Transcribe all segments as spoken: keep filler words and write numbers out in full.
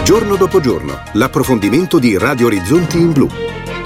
Giorno dopo giorno, l'approfondimento di Radio Orizzonti in blu.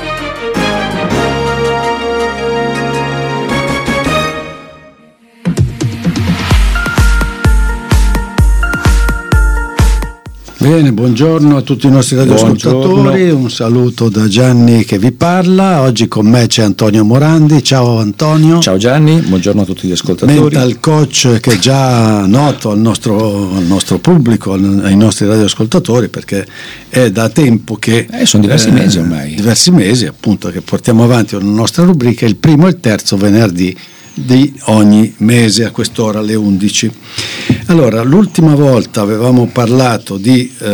Bene, buongiorno a tutti i nostri radioascoltatori, un saluto da Gianni che vi parla. Oggi con me c'è Antonio Morandi. Ciao Antonio. Ciao Gianni, buongiorno a tutti gli ascoltatori. Mental coach che è già noto al nostro, al nostro pubblico, ai nostri radioascoltatori, perché è da tempo che eh, sono diversi eh, mesi ormai diversi mesi appunto che portiamo avanti una nostra rubrica, il primo e il terzo venerdì di ogni mese a quest'ora alle undici. Allora, l'ultima volta avevamo parlato di eh,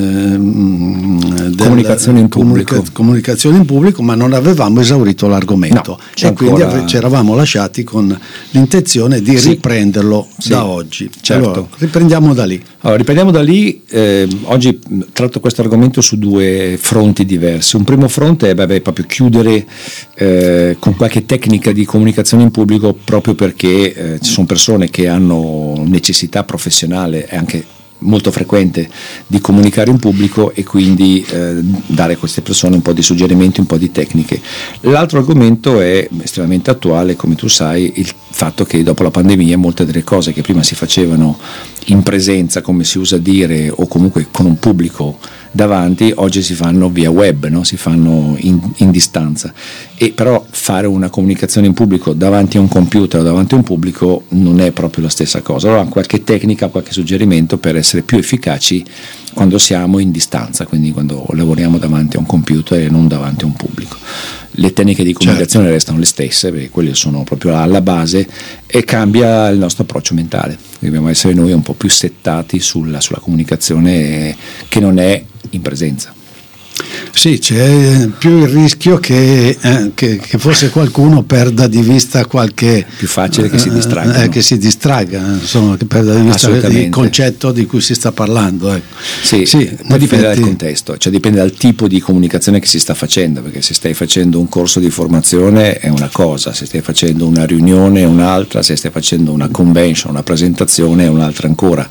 comunicazione in pubblico comunica- comunicazione in pubblico, ma non avevamo esaurito l'argomento, no, e quindi ancora... ave- ci eravamo lasciati con l'intenzione di sì. riprenderlo sì. da oggi. Certo. Allora, riprendiamo da lì. Allora, riprendiamo da lì. Eh, oggi tratto questo argomento su due fronti diversi. Un primo fronte è beh, proprio chiudere eh, con qualche tecnica di comunicazione in pubblico, proprio perché eh, ci sono persone che hanno necessità professionale e anche molto frequente di comunicare in pubblico, e quindi eh, dare a queste persone un po' di suggerimenti, un po' di tecniche. L'altro argomento è estremamente attuale, come tu sai, il fatto che dopo la pandemia molte delle cose che prima si facevano in presenza, come si usa dire, o comunque con un pubblico davanti, oggi si fanno via web, no? Si fanno in, in distanza, e però fare una comunicazione in pubblico davanti a un computer o davanti a un pubblico non è proprio la stessa cosa. Allora qualche tecnica, qualche suggerimento per essere più efficaci quando siamo in distanza, quindi quando lavoriamo davanti a un computer e non davanti a un pubblico. Le tecniche di comunicazione certo. restano le stesse, perché quelle sono proprio alla base, e cambia il nostro approccio mentale. Dobbiamo essere noi un po' più settati sulla, sulla comunicazione che non è in presenza. Sì, c'è più il rischio che, eh, che, che forse qualcuno perda di vista qualche... Più facile che si distragga. Eh, che si distragga, insomma, che perda di vista il concetto di cui si sta parlando. Ecco. Sì, sì, poi dipende dal contesto, cioè dipende dal tipo di comunicazione che si sta facendo, perché se stai facendo un corso di formazione è una cosa, se stai facendo una riunione è un'altra, se stai facendo una convention, una presentazione è un'altra ancora.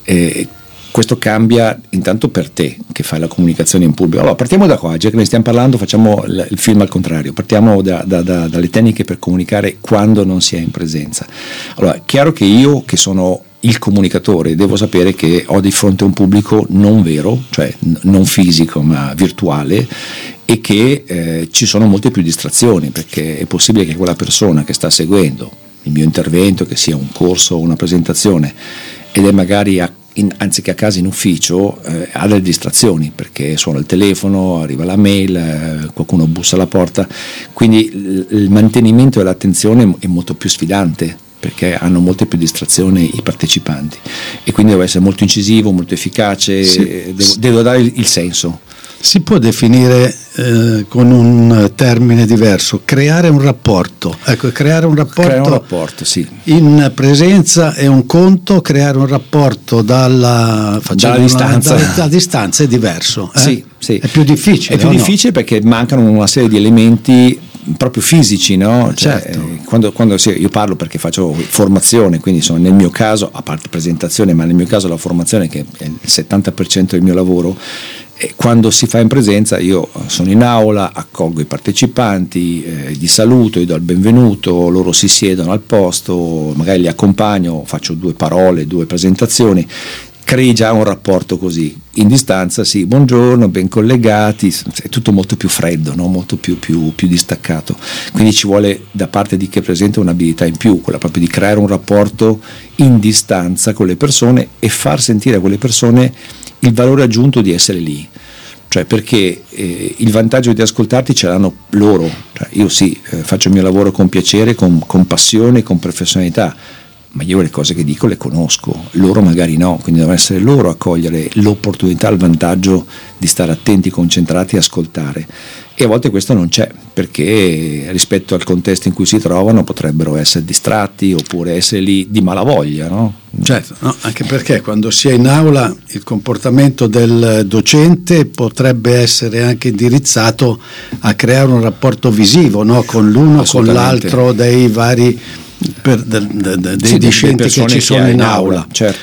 E questo cambia intanto per te che fai la comunicazione in pubblico. Allora partiamo da qua, già che ne stiamo parlando facciamo il film al contrario, partiamo da, da, da, dalle tecniche per comunicare quando non si è in presenza. Allora, chiaro che io che sono il comunicatore devo sapere che ho di fronte un pubblico non vero, cioè n- non fisico ma virtuale, e che eh, ci sono molte più distrazioni, perché è possibile che quella persona che sta seguendo il mio intervento, che sia un corso o una presentazione, ed è magari a In, anziché a casa in ufficio, eh, ha delle distrazioni, perché suona il telefono, arriva la mail, eh, qualcuno bussa alla porta, quindi l- il mantenimento dell'attenzione è molto più sfidante, perché hanno molte più distrazioni i partecipanti, e quindi devo essere molto incisivo, molto efficace, sì, devo, sì. devo dare il, il senso. Si può definire eh, con un termine diverso, creare un rapporto. Ecco, creare un rapporto, creare un rapporto sì. in presenza è un conto, creare un rapporto dalla, dalla distanza. Una, dalla distanza è diverso. Eh? Sì, sì. È più difficile. È più difficile no? Perché mancano una serie di elementi proprio fisici, no? Cioè, certo. eh, quando, quando sì, io parlo perché faccio formazione, quindi sono nel mio caso, a parte presentazione, ma nel mio caso la formazione, che è il settanta per cento del mio lavoro, e quando si fa in presenza io sono in aula, accolgo i partecipanti, eh, li saluto, gli do il benvenuto, loro si siedono al posto, magari li accompagno, faccio due parole, due presentazioni, crei già un rapporto così. In distanza sì, buongiorno, ben collegati, è tutto molto più freddo, no? Molto più, più, più distaccato, quindi ci vuole da parte di chi è presente un'abilità in più, quella proprio di creare un rapporto in distanza con le persone e far sentire a quelle persone il valore aggiunto di essere lì, cioè perché eh, il vantaggio di ascoltarti ce l'hanno loro, cioè, io sì, eh, faccio il mio lavoro con piacere, con, con passione, con professionalità, ma io le cose che dico le conosco, loro magari no, quindi devono essere loro a cogliere l'opportunità, il vantaggio di stare attenti, concentrati e ascoltare, e a volte questo non c'è, perché rispetto al contesto in cui si trovano potrebbero essere distratti oppure essere lì di malavoglia, no? Certo, no, anche perché quando si è in aula il comportamento del docente potrebbe essere anche indirizzato a creare un rapporto visivo, no? Con l'uno, con l'altro dei vari per, de, de, de, dei sì, discenti che ci sono che in in aula, aula certo.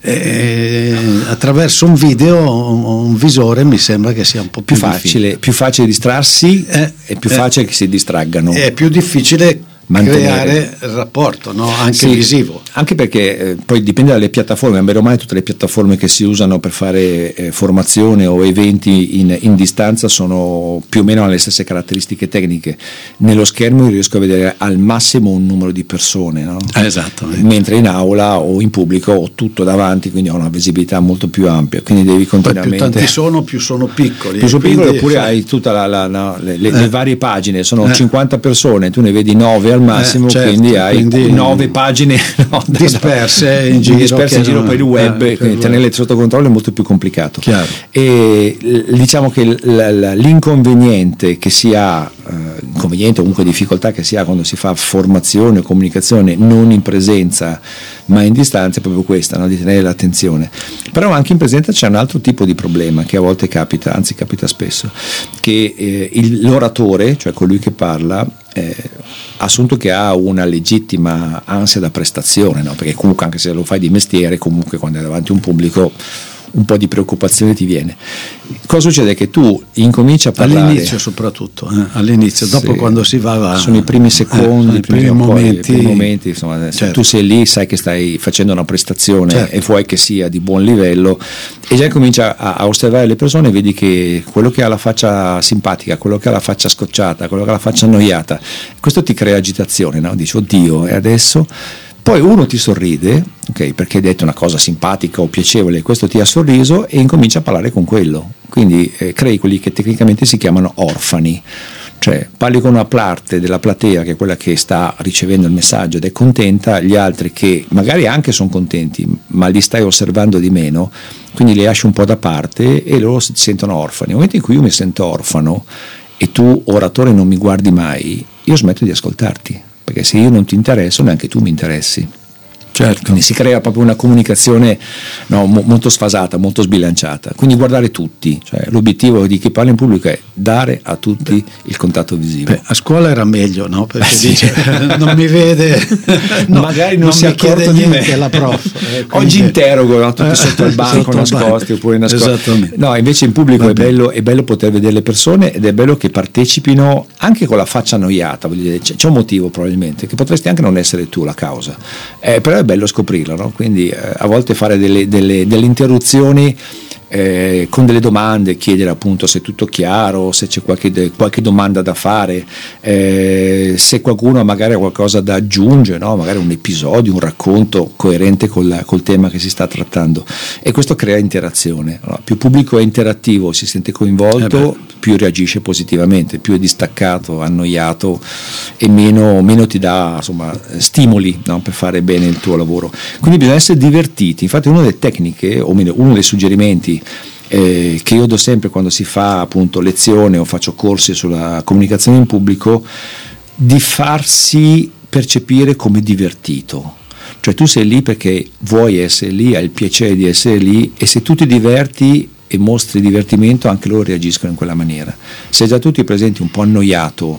eh, attraverso un video, un visore, mi sembra che sia un po' più, più facile, più facile distrarsi eh, e più eh, facile che si distraggano. È più difficile mantenere. Creare il rapporto, no? Anche sì, visivo. Anche perché eh, poi dipende dalle piattaforme, bene o male tutte le piattaforme che si usano per fare eh, formazione o eventi in, in distanza sono più o meno alle stesse caratteristiche tecniche. Nello schermo io riesco a vedere al massimo un numero di persone, no? Esatto. Mentre in aula o in pubblico ho tutto davanti, quindi ho una visibilità molto più ampia, quindi devi continuamente... Poi più tanti sono, più sono piccoli. Più sono piccoli, oppure fa... hai tutte le, le, eh. le varie pagine, sono eh. cinquanta persone, tu ne vedi nove al massimo, eh, certo, quindi hai quindi nove pagine no, disperse in giro, disperse in giro per il web, eh, quindi tenerle sotto controllo è molto più complicato. Chiaro. E diciamo che l'inconveniente che si ha, eh, inconveniente o comunque difficoltà che si ha quando si fa formazione o comunicazione non in presenza ma in distanza è proprio questa, no? Di tenere l'attenzione. Però anche in presenza c'è un altro tipo di problema che a volte capita, anzi capita spesso, che eh, il, l'oratore, cioè colui che parla, Eh, assunto che ha una legittima ansia da prestazione, no? Perché comunque anche se lo fai di mestiere, comunque quando è davanti a un pubblico un po' di preoccupazione ti viene. Cosa succede? Che tu incominci a parlare all'inizio soprattutto, eh? all'inizio, dopo sì, quando si va, va sono i primi secondi, eh, i primi, primi momenti, i primi momenti insomma, certo. Tu sei lì, sai che stai facendo una prestazione, certo, e vuoi che sia di buon livello e già comincia a, a osservare le persone, vedi che quello che ha la faccia simpatica, quello che ha la faccia scocciata, quello che ha la faccia annoiata, questo ti crea agitazione, no? Dici oddio, e adesso? Poi uno ti sorride, okay, perché hai detto una cosa simpatica o piacevole, questo ti ha sorriso e incomincia a parlare con quello. Quindi eh, crei quelli che tecnicamente si chiamano orfani, cioè parli con una parte della platea che è quella che sta ricevendo il messaggio ed è contenta, gli altri che magari anche sono contenti ma li stai osservando di meno, quindi li lasci un po' da parte e loro si sentono orfani. Nel momento in cui io mi sento orfano e tu oratore non mi guardi mai, io smetto di ascoltarti. Perché se io non ti interesso neanche tu mi interessi. Certo. Quindi si crea proprio una comunicazione no, mo- molto sfasata, molto sbilanciata. Quindi guardare tutti, cioè l'obiettivo di chi parla in pubblico è dare a tutti il contatto visivo. Beh, a scuola era meglio, no? Perché sì. dice non mi vede, no, magari non, non si mi chiede di niente me. La prof. Eh, quindi... Oggi interrogo, no? Tutti eh, sotto il banco sotto nascosti il oppure nascosti. Esattamente. No, invece in pubblico è bello, è bello poter vedere le persone ed è bello che partecipino anche con la faccia annoiata. Voglio dire, c'è, c'è un motivo probabilmente che potresti anche non essere tu la causa, eh, però è bello scoprirlo, no? Quindi eh, a volte fare delle, delle, delle interruzioni eh, con delle domande, chiedere appunto se è tutto chiaro, se c'è qualche, qualche domanda da fare, eh, se qualcuno magari ha qualcosa da aggiungere, no? Magari un episodio, un racconto coerente col, col tema che si sta trattando, e questo crea interazione. Allora, più il pubblico è interattivo, si sente coinvolto, eh più reagisce positivamente, più è distaccato, annoiato e meno, meno ti dà insomma stimoli, no? Per fare bene il tuo lavoro. Quindi bisogna essere divertiti. Infatti una delle tecniche, o meglio uno dei suggerimenti eh, che io do sempre quando si fa appunto lezione o faccio corsi sulla comunicazione in pubblico, di farsi percepire come divertito. Cioè tu sei lì perché vuoi essere lì, hai il piacere di essere lì, e se tu ti diverti e mostri divertimento anche loro reagiscono in quella maniera. Se già tutti presenti un po' annoiato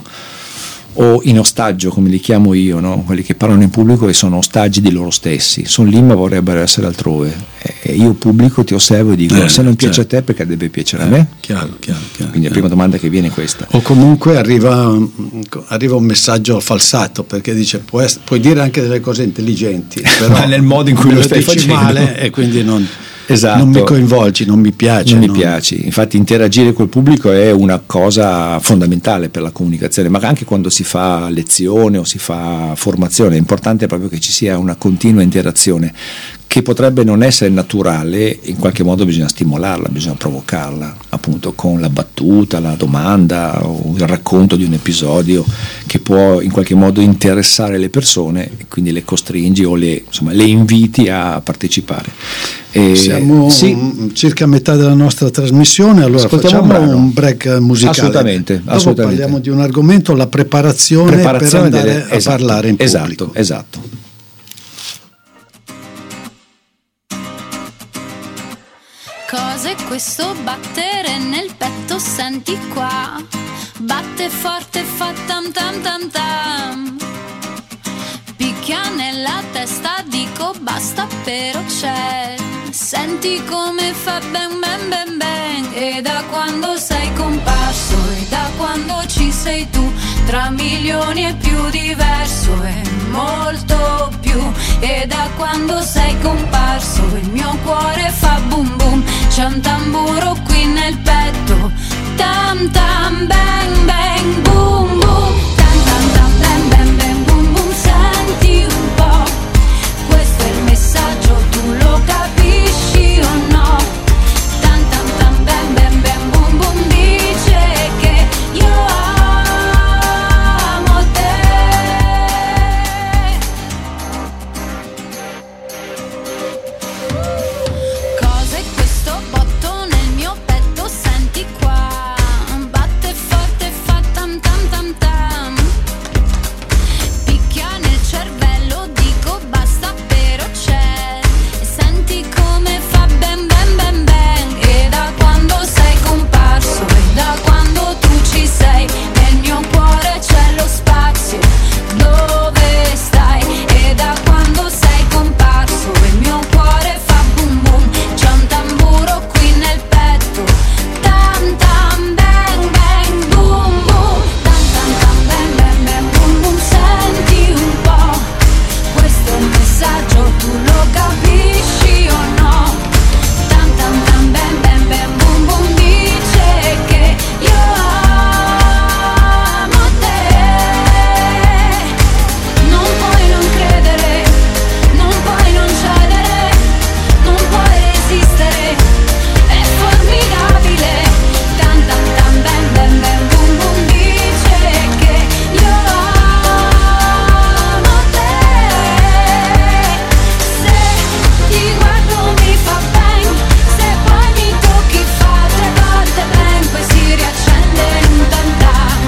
o in ostaggio, come li chiamo io, no? Quelli che parlano in pubblico e sono ostaggi di loro stessi, sono lì ma vorrebbero essere altrove, e io pubblico ti osservo e dico eh, se non piace certo. a te perché deve piacere eh, a me? Chiaro, chiaro, chiaro, quindi la prima domanda che viene è questa. O comunque arriva, arriva un messaggio falsato, perché dice puoi, essere, puoi dire anche delle cose intelligenti però ma nel modo in cui lo stai facendo male, e quindi non Esatto. non mi coinvolgi, non mi piace. Non mi non... piaci. Infatti interagire col pubblico è una cosa fondamentale per la comunicazione, ma anche quando si fa lezione o si fa formazione è importante proprio che ci sia una continua interazione che potrebbe non essere naturale, in qualche modo bisogna stimolarla, bisogna provocarla, appunto con la battuta, la domanda o il racconto di un episodio che può in qualche modo interessare le persone, e quindi le costringi o le, insomma, le inviti a partecipare. E siamo sì, circa a metà della nostra trasmissione, allora facciamo un, un break musicale. Assolutamente, dopo assolutamente. Parliamo di un argomento, la preparazione, preparazione per andare delle, a esatto, parlare in esatto, pubblico. Esatto. Cos'è questo battere nel petto, senti qua? Batte forte, fa tam tam tam tam. Picchia nella testa, dico basta, però c'è Senti come fa ben ben ben ben. E da quando sei comparso, e da quando ci sei tu, tra milioni è più diverso e molto più. E da quando sei comparso il mio cuore fa boom boom. C'è un tamburo qui nel petto, tam tam bang bang boom boom. Tam tam tam bang bang bang boom boom. Senti un po', questo è il messaggio, tu lo capisci o no? Tam tam tam bang bang bang boom boom. Dice che io amo te. Cos'è questo botto nel mio petto? Senti qua, batte forte, fa tam tam tam tam. Picchia nel cervello, dico basta, però c'è. E senti come fa ben ben ben ben. E da quando sei comparso, e da quando tu ci sei, nel mio cuore c'è lo spazio. Dove stai? E da quando sei comparso, il mio cuore fa boom boom. C'è un tamburo qui nel petto, tam tam bang bang boom boom. Tam tam tam bang bang bang boom boom. Senti un po', questo è il messaggio, tu lo capisci o no? Tam tam tam bang bang bang boom boom. Dice che io amo te. Non puoi non credere, non puoi non cedere, non puoi resistere, è formidabile. Tam tam tam bang bang bang boom boom. Dice che io amo te. Se ti guardo mi fa bang, se poi mi tocchi fa tre volte bang, poi si riaccende in un tam tam.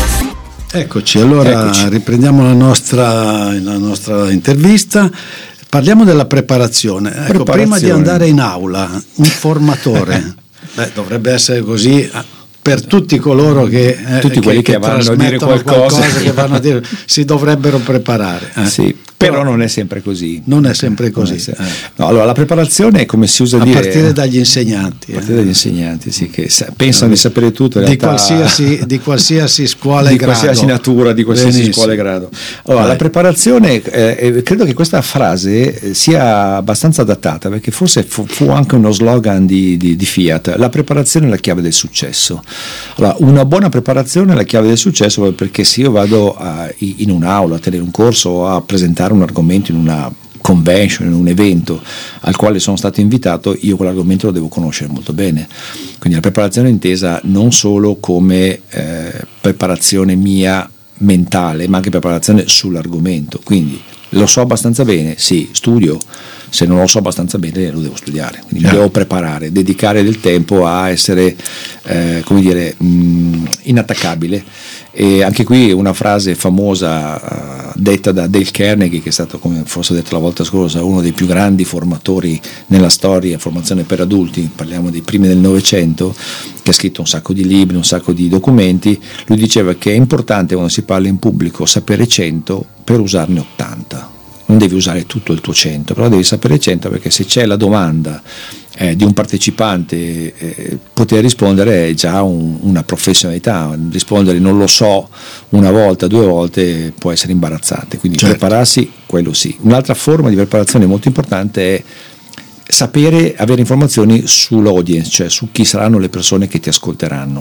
Eccoci, allora Eccoci. riprendiamo la nostra, la nostra intervista. Parliamo della preparazione. Ecco, Preparazione. prima di andare in aula, un formatore, beh, dovrebbe essere così eh, per tutti coloro che, eh, Tutti quelli che vanno a dire trasmettono qualcosa. che vanno a dire, si dovrebbero preparare. eh. Sì, però non è sempre così. Non è sempre così. Non è se- eh. No, allora la preparazione è come si usa A dire partire dagli insegnanti. a partire eh. dagli insegnanti, sì, che sa- pensano di sapere tutto in Di realtà, qualsiasi, di qualsiasi scuola e di grado. qualsiasi natura, di qualsiasi Benissimo. scuola e grado. Allora, Vai. la preparazione, eh, eh, credo che questa frase eh, sia abbastanza datata, perché forse fu, fu anche uno slogan di, di- di Fiat: la preparazione è la chiave del successo. Allora, una buona preparazione è la chiave del successo, proprio perché se io vado a- in un'aula a tenere un corso o a presentare un argomento in una convention, in un evento al quale sono stato invitato, io quell'argomento lo devo conoscere molto bene. Quindi la preparazione è intesa non solo come eh, preparazione mia mentale, ma anche preparazione sull'argomento. Quindi lo so abbastanza bene, sì, studio. Se non lo so abbastanza bene lo devo studiare, quindi mi Certo. devo preparare, dedicare del tempo a essere eh, come dire mh, inattaccabile. E anche qui una frase famosa uh, detta da Dale Carnegie, che è stato, come forse ho detto la volta scorsa, uno dei più grandi formatori nella storia, formazione per adulti, parliamo dei primi del Novecento, che ha scritto un sacco di libri, un sacco di documenti. Lui diceva che è importante, quando si parla in pubblico, sapere cento per usarne ottanta. Non devi usare tutto il tuo cento, però devi sapere cento, perché se c'è la domanda eh, di un partecipante, eh, poter rispondere è già un, una professionalità. Rispondere non lo so una volta, due volte può essere imbarazzante, quindi Certo. prepararsi, quello sì. Un'altra forma di preparazione molto importante è sapere, avere informazioni sull'audience, cioè su chi saranno le persone che ti ascolteranno.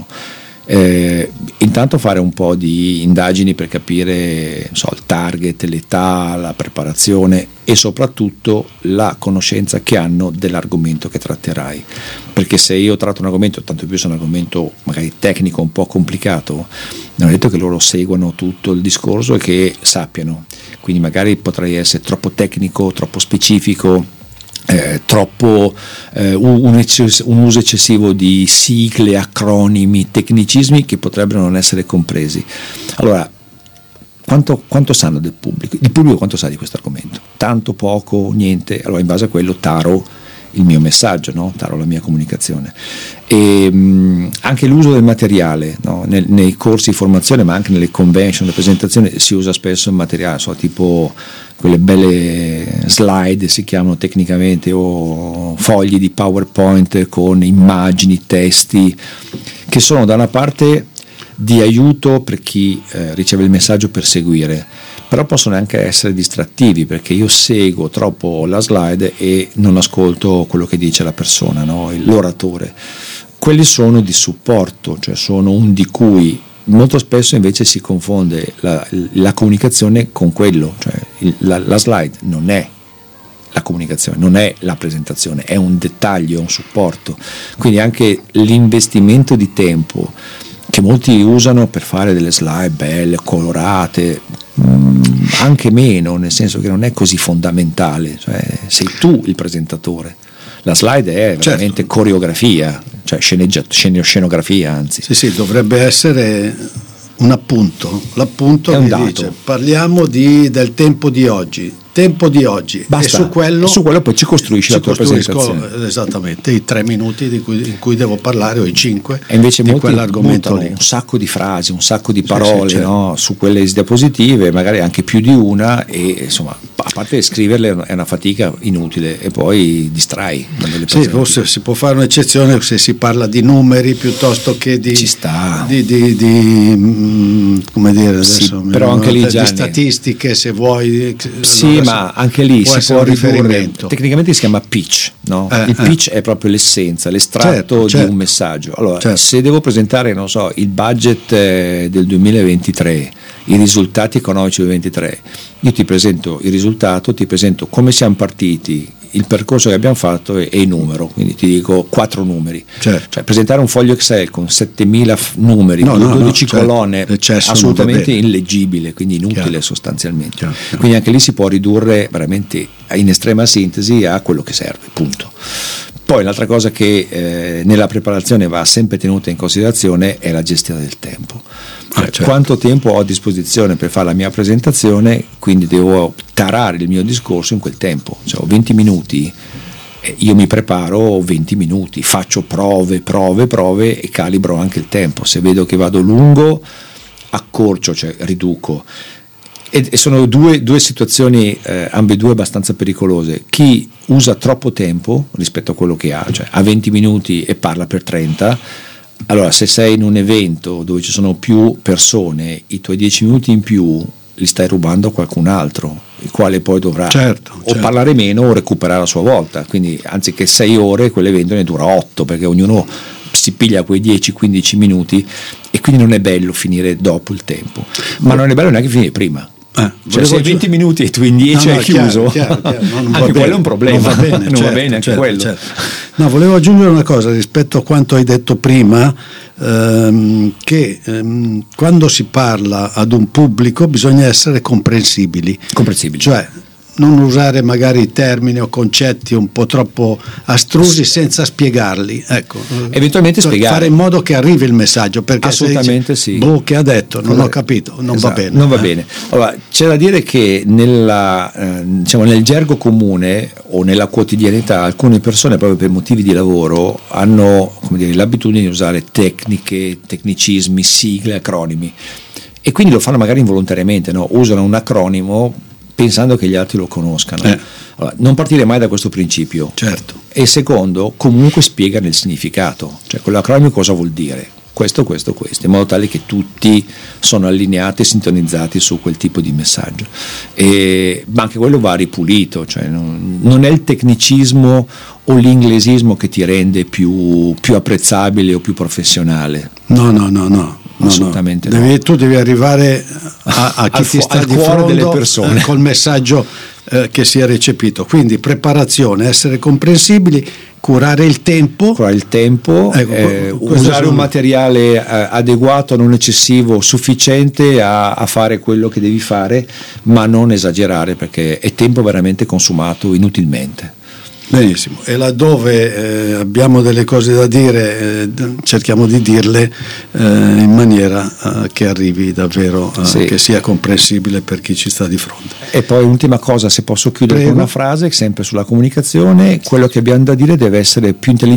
Eh, intanto fare un po' di indagini per capire, non so, il target, l'età, la preparazione e soprattutto la conoscenza che hanno dell'argomento che tratterai, perché se io tratto un argomento, tanto più se è un argomento magari tecnico un po' complicato, non è detto che loro seguano tutto il discorso e che sappiano, quindi magari potrei essere troppo tecnico, troppo specifico, Eh, troppo eh, un, ecces- un uso eccessivo di sigle, acronimi, tecnicismi che potrebbero non essere compresi. Allora, quanto, quanto sanno del pubblico? Il pubblico quanto sa di questo argomento? Tanto, poco, niente? Allora, in base a quello taro il mio messaggio, no? Taro la mia comunicazione. E mh, anche l'uso del materiale, no? Nel, nei corsi di formazione, ma anche nelle convention, le presentazioni, si usa spesso il materiale, so, tipo quelle belle slide si chiamano tecnicamente, o fogli di PowerPoint con immagini, testi, che sono da una parte di aiuto per chi eh, riceve il messaggio per seguire, però possono anche essere distrattivi, perché io seguo troppo la slide e non ascolto quello che dice la persona, no? L'oratore. Quelli sono di supporto, cioè sono un di cui. Molto spesso invece si confonde la, la comunicazione con quello, cioè il, la, la slide non è la comunicazione, non è la presentazione, è un dettaglio, è un supporto. Quindi anche l'investimento di tempo che molti usano per fare delle slide belle, colorate, mh, anche meno, nel senso che non è così fondamentale, cioè sei tu il presentatore. La slide è veramente certo. coreografia, cioè sceneggia, scene, scenografia anzi. Sì, sì, dovrebbe essere un appunto. L'appunto è un mi dato. dice, parliamo di, del tempo di oggi. Tempo di oggi. Basta. E su quello, e su quello poi ci costruisci ci la tua presentazione. Esattamente, i tre minuti di cui, in cui devo parlare, o i cinque, e invece di molti quell'argomento lì. Un sacco di frasi, un sacco di parole, sì, sì, certo. no? Su quelle diapositive, magari anche più di una, e insomma, a parte scriverle è una fatica inutile, e poi distrai. Sì, forse si può fare un'eccezione se si parla di numeri piuttosto che di, ci sta. di, di, di mh, come dire adesso, sì, però anche lì, Gianni, di statistiche, se vuoi. Sì, allora, ma anche lì può si può ridurre. Riferimento. Tecnicamente si chiama pitch, no? Eh, il pitch eh. è proprio l'essenza, l'estratto certo, certo. di un messaggio. Allora, certo. se devo presentare, non so, il budget eh, del duemilaventitré, i risultati economici del duemilaventitré, io ti presento il risultato, ti presento come siamo partiti, il percorso che abbiamo fatto e, e il numero, quindi ti dico quattro numeri. Certo. Cioè presentare un foglio Excel con settemila f- numeri, no, con no, dodici no, certo. colonne, L'eccesso assolutamente illeggibile, quindi inutile. Chiaro. Sostanzialmente. Chiaro, chiaro. Quindi anche lì si può ridurre veramente in estrema sintesi a quello che serve, punto. Poi l'altra cosa che eh, nella preparazione va sempre tenuta in considerazione è la gestione del tempo. Ah, certo. Quanto tempo ho a disposizione per fare la mia presentazione, quindi devo tarare il mio discorso in quel tempo. Cioè, ho venti minuti, eh, io mi preparo venti minuti, faccio prove, prove, prove e calibro anche il tempo. Se vedo che vado lungo, accorcio, cioè riduco. E sono due, due situazioni, eh, ambedue abbastanza pericolose. Chi usa troppo tempo rispetto a quello che ha, cioè ha venti minuti e parla per trenta, allora se sei in un evento dove ci sono più persone, i tuoi dieci minuti in più li stai rubando a qualcun altro, il quale poi dovrà certo, o certo. parlare meno o recuperare a sua volta. Quindi anziché sei ore, quell'evento ne dura otto, perché ognuno si piglia quei dieci quindici minuti, e quindi non è bello finire dopo il tempo, ma non è bello neanche finire prima. Eh, cioè se hai venti minuti e tu in dieci no, no, hai chiuso, chiaro, chiaro, chiaro. No, non anche va quello bene, è un problema, non va bene, non certo, va bene anche certo, quello. Certo. No, volevo aggiungere una cosa rispetto a quanto hai detto prima, ehm, che ehm, quando si parla ad un pubblico bisogna essere comprensibili. Comprensibili. Cioè, non usare magari termini o concetti un po' troppo astrusi senza spiegarli, ecco, eventualmente per spiegare, fare in modo che arrivi il messaggio, perché assolutamente se dici, sì. boh, che ha detto, non ho capito, non esatto, va bene. Non va eh. bene. Allora, c'è da dire che nella, eh, diciamo, nel gergo comune o nella quotidianità alcune persone, proprio per motivi di lavoro, hanno, come dire, l'abitudine di usare tecniche, tecnicismi, sigle, acronimi, e quindi lo fanno magari involontariamente, no? Usano un acronimo pensando che gli altri lo conoscano. Eh. Allora, non partire mai da questo principio. Certo. E secondo, comunque spiega il significato, cioè quell'acronimo cosa vuol dire, questo, questo, questo, in modo tale che tutti sono allineati e sintonizzati su quel tipo di messaggio. E, ma anche quello va ripulito, cioè non, non è il tecnicismo o l'inglesismo che ti rende più, più apprezzabile o più professionale. No, no, no, no. No, assolutamente no. no. Devi, tu devi arrivare a, a chi al ti fu- sta al di cuore fronte, delle persone, eh, col messaggio eh, che sia recepito. Quindi preparazione, essere comprensibili, curare il tempo, curare il tempo, ecco, eh, usare sono... un materiale eh, adeguato, non eccessivo, sufficiente a, a fare quello che devi fare, ma non esagerare, perché è tempo veramente consumato inutilmente. Benissimo, e laddove eh, abbiamo delle cose da dire, eh, cerchiamo di dirle eh, in maniera eh, che arrivi davvero, eh, sì. che sia comprensibile per chi ci sta di fronte. E poi ultima cosa, se posso chiudere Prego. con una frase, sempre sulla comunicazione, quello che abbiamo da dire deve essere più intelligente